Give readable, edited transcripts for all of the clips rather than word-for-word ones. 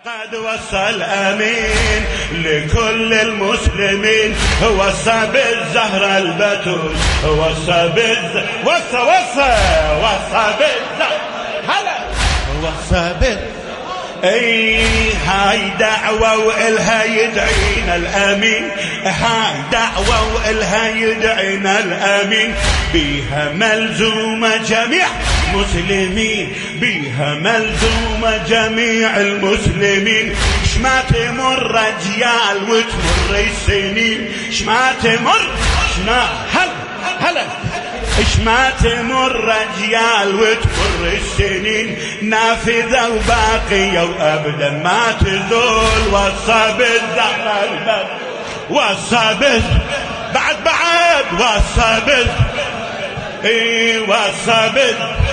قد وصى الأمين لكل المسلمين، وصى بالزهرة البتول، وصى بالزهرة هلا وصى هاي دعوة وإلها يدعينا الأمين، هاي دعوة وإلها يدعينا الأمين، بيها ملزومة جميع مسلمين، بيها ملزومة جميع المسلمين. شما تمر أجيال وتمر السنين، شما تمر هلا شما تمر أجيال وتمر السنين، نافذة وباقية وأبدا ما تزول. وصى بالزهرة البتول، وصى بعد وصى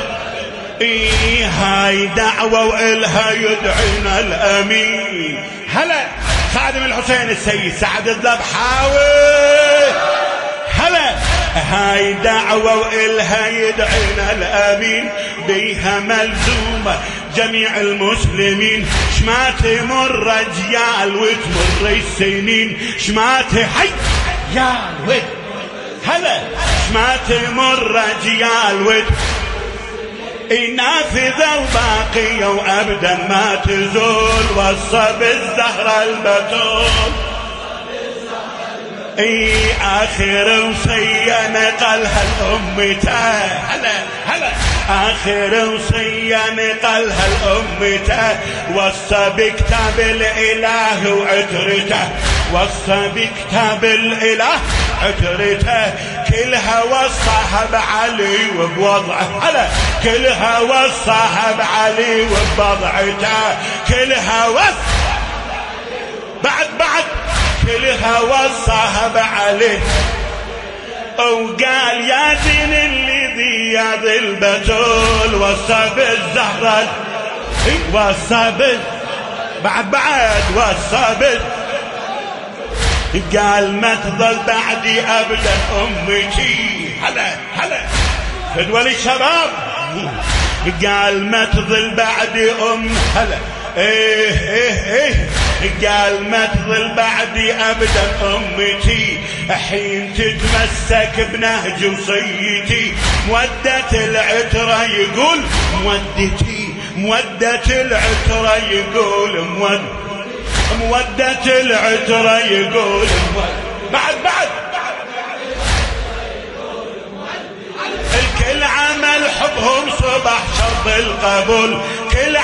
هاي دعوة وإلها يدعينا الأمين. هلا خادم الحسين السيد سعد الذبحاوي، هلا هاي دعوة وإلها يدعينا الأمين، بيها ملزومة جميع المسلمين. شما تمر أجيال وتمر السنين، شما تحي يا ود هلا شما تمر أجيال نافذة وباقية وأبدا ما تزول. وصى بالزهرة البتول، آخر وصية نقلها الأمته، هلا آخر وصية نقلها الأمته، وصى بكتاب الإله وعترته، وصى بكتاب الإله عترته، كلها وصاها بعلي وبوضعه، هلا كلها وصاها بعلي وبوضعته، كلها بعد كلها وصاها بعلي، وقال يا دين اللي يا ذي البتول. وصى بالزهرة، وصى بعد وصى قال ما تظل بعدي أبدا أمتي، هلا فدوى للشباب، قال ما تظل بعدي هلا قال ما تظل بعدي أبدا أمتي، حين تتمسك بنهج وصيتي، مودة العترة يقول مودتي، مودة العترة يقول مودة العترة يقول بعد الكل عمل حبهم صبح شرط القبول، كل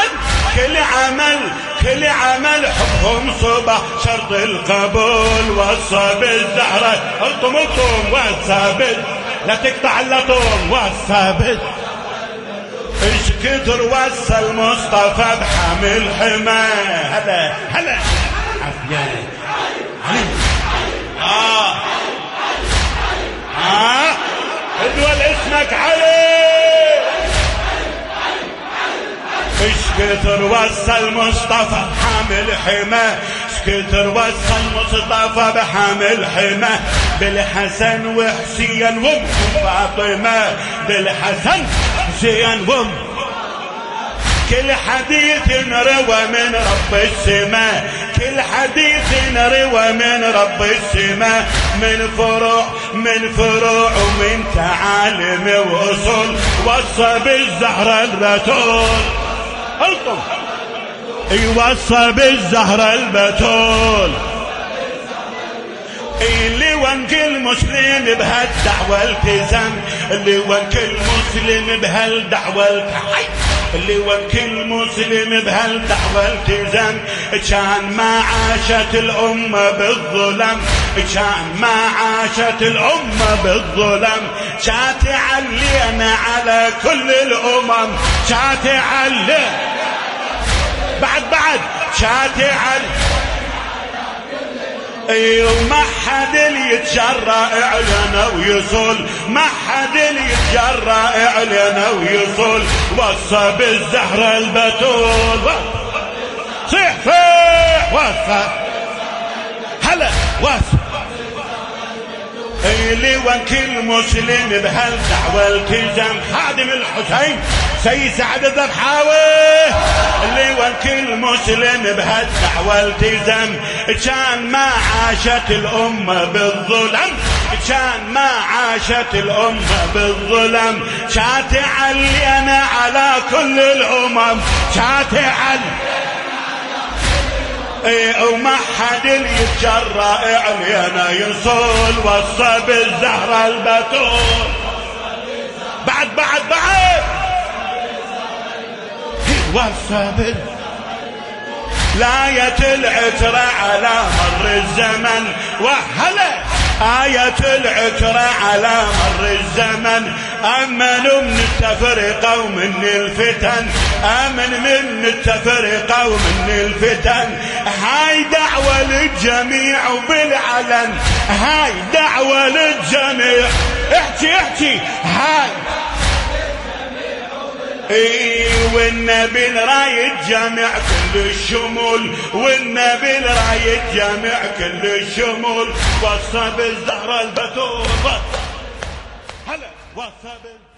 عمل حبهم صبح شرط القبول. وصى بالزهرة الطم وصى لا تقطع اللطم، وصى ايش كتر وصى المصطفى بحامل حما، هلا عافية ادول اسمك علي، ايش كتر وصى المصطفى بحامل حما، ايش كتر وصى المصطفى بحامل حما، بالحسن وحسين وام فاطمة، بالحسن حسين وام، كل حديث روى من رب السماء، كل حديث روى من رب السماء، من فروع ومن تعالم وأصول. وصى بالزهرة البتول، وصى بالزهرة البتول، اللي وان كل مسلم بهالدعوة التزم، اللي وان كل مسلم بهالدعوة التحي، اللي وان كل مسلم بهالدعوة التزم، كان ما عاشت الأمة بالظلم، كان ما عاشت الأمة بالظلم، كانت تعلينا على كل الأمم، كانت تعلي بعد كانت تعلي وما حد يتجرأ اعلن ويصول، ما حد يتجرأ اعلن ويصول. وصى بالزهرة البتول، صيح وصى هلا وصى اللي وكل مسلم بهالدعوة التزم. خادم الحسين سيد سعد الضبحاوي اللي وكل مسلم بهالدعوة التزم. كان ما عاشت الأمة بالظلم، كان ما عاشت الأمة بالظلم. شاتع علينا على كل الأمم، شاتع وما حد يتجرأ علينا يصول. وصى بالزهرة البتول بعد وصى لاية العترة على مر الزمن. وهلا آية العترة على مر الزمن. أمنوا من التفرقة ومن الفتن، أمن من التفرقة ومن الفتن. هاي دعوة للجميع وبالعلن، هاي دعوة للجميع. احكي هاي والنبي رايد جامع كل الشمول، والنبي رايد جامع كل الشمول. وصى بالزهرة البتول هلا وصى